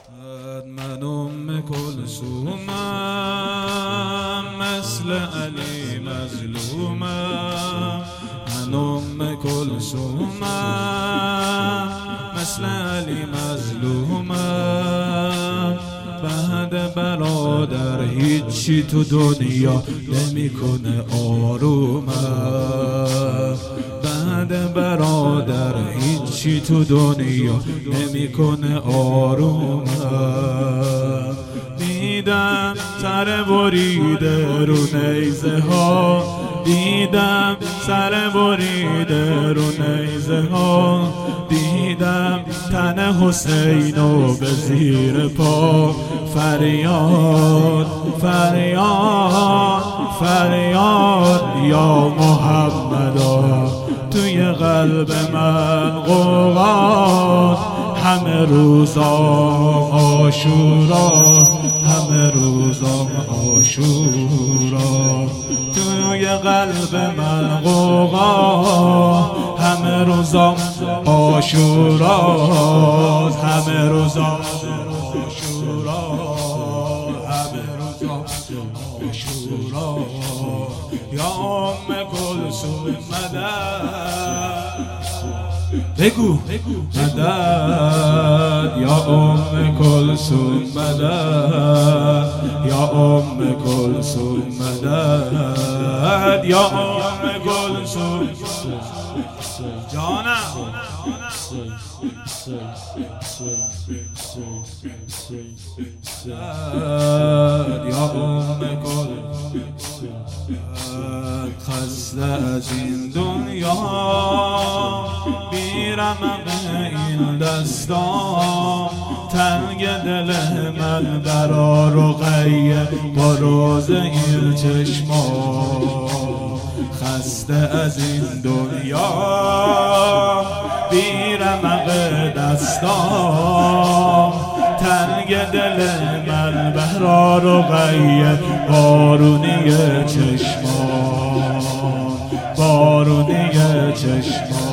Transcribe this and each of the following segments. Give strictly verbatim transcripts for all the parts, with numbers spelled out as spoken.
من ام کلثومم مثل علی مظلومم. من ام کلثومم مثل علی مظلومم. بعد برادر هیچی تو دنیا نمیکنه آرومم. بعد برادر هیچی تو دنیا نمیکنه آرومم. دیدم سر بریده رو نیزه ها، دیدم سر بریده رو نیزه ها، دیدم تن حسینو به زیر پا. فریاد فریاد فریاد یا محمدا، توی قلب من غوغا. همه روزام عاشورا، همه روزام عاشورا، توی قلب من غوغا. همه روزام عاشورا، همه روزام عاشورا، همه روزام عاشورا. یا ام کلثوم مدد، بگو مدد. یا ام کلثوم مدد، یا ام کلثوم مدد، یا ام کلثوم جانم. یا ام کلثوم خسته از این دنیا، بیرمق این دستام. تنگ دل من برا رقیه با روز این چشما. خسته از این دنیا، بیرمق دستام. تنگ دل من برا رقیه بارونی چشما، بارونی چشما.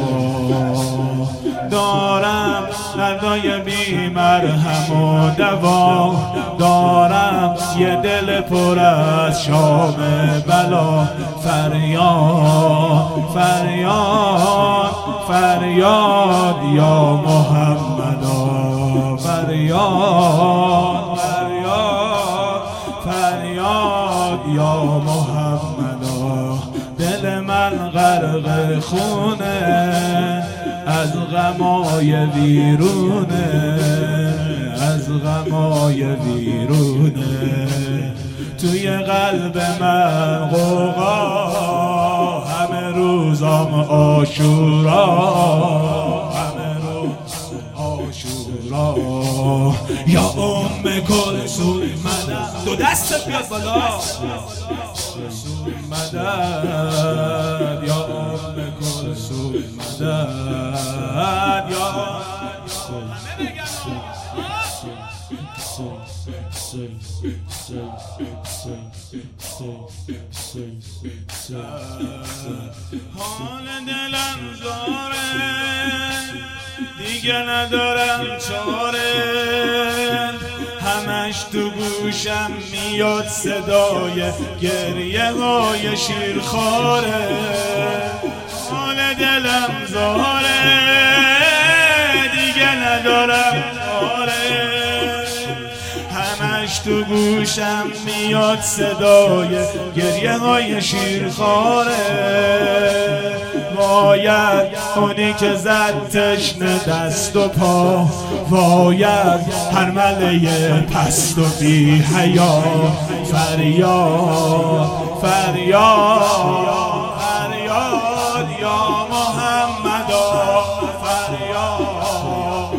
دارم دردای بی مرهم و دوا، دارم یه دل پر از شام بلا. فریاد فریاد فریاد یا محمدا، فریاد فریاد فریاد یا محمدا. دل من غرق خونه از غمای ویرونه، از غمای ویرونه. توی قلب من غوغا، همه روزام عاشورا، همه روز عاشورا. یا ام کلثوم مدد، دو دست بیاد بالا. مدد، یا ام کلثوم مدد، یا حال دلم زاره، دیگه ندارم چاره. همش تو گوشم میاد صدای گریه های شیرخواره. حال دلم زاره، دیگه ندارم چاره. همش تو گوشم میاد صدای گریه های شیرخواره. باید اونی که زد تشنه دست و پا، باید هر مله پست و بی حیا. فریاد فریاد فریاد یا محمدا، فریاد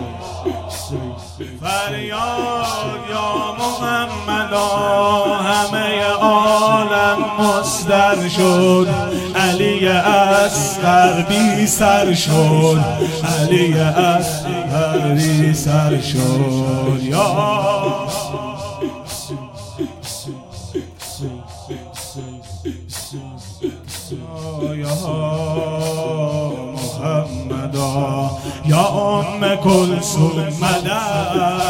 فریاد یا محمدا. همه عالم مصدر شد، علی اصغر بی سر شد، علی اصغر بی سر شد. یا محمدا، یا ام کلثوم مدد.